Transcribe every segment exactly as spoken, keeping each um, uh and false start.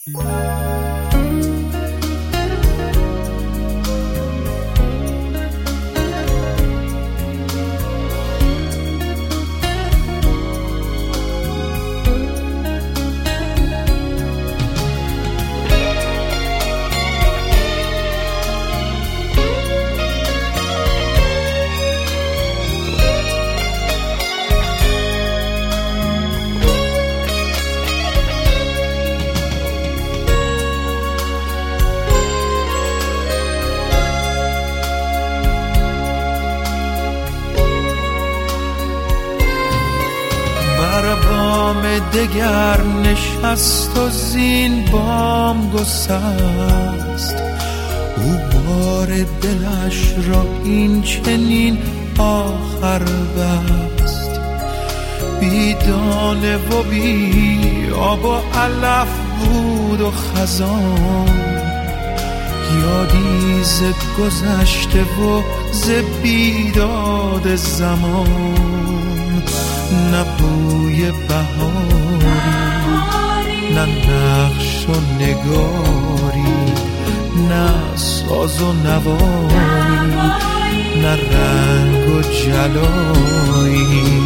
دگر نشست و زین بام گسست، او بار دلش را این چنین آخر بست. بی دانه و بی آب و علف بود و خزان، یادی ز گذشته و ز بیداد زمان. نه بوی بهاری، نه نقش و نگاری، نه ساز و نوایی، نه رنگ و جلایی.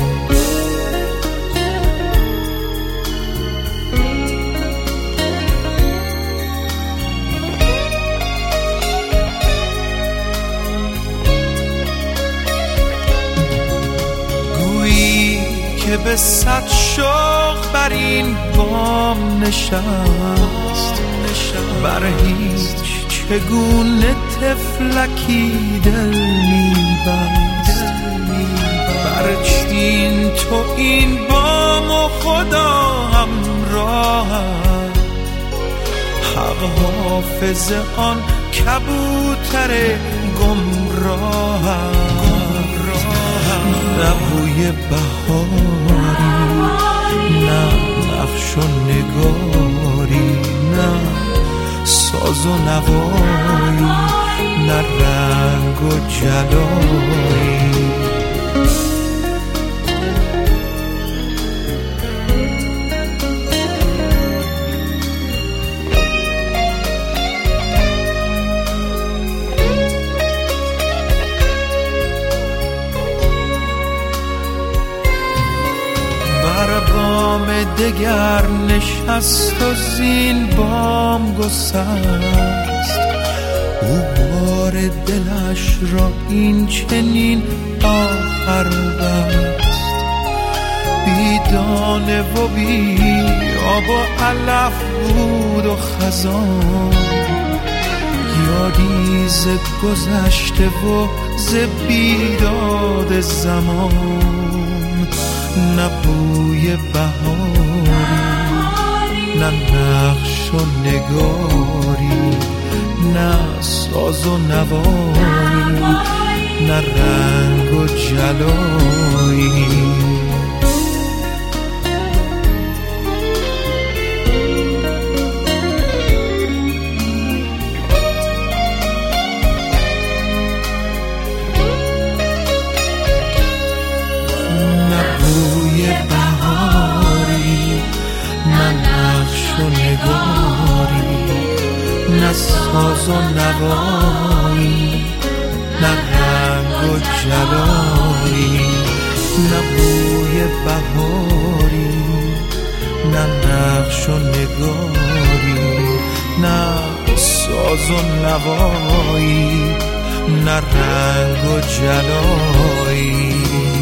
که به صد شوق بر این بام نشست، بر هیچ چگونه طفلکی دل می‌بست. بر چین تو این بام و خدا همراهت، حق حافظ آن کبوتر گمراهت. نه بوی بهاری، نه نقش و نگاری، نه ساز و نوایی، نه رنگ و جلایی. دگر نشست و زین بام گسست، او بار دلش را این چنین آخر بست. بی دانه و بی آب و علف بود و خزان، یادی ز گذشته و ز بیداد زمان. نه بوی بهاری، نه نقش و نگاری، نه ساز و نوایی، نه رنگ و جلایی. نه ساز و نوایی، نه رنگ و جلایی. نه بوی بهاری، نه نقش و نگاری، نه ساز و نوایی، نه رنگ و جلایی.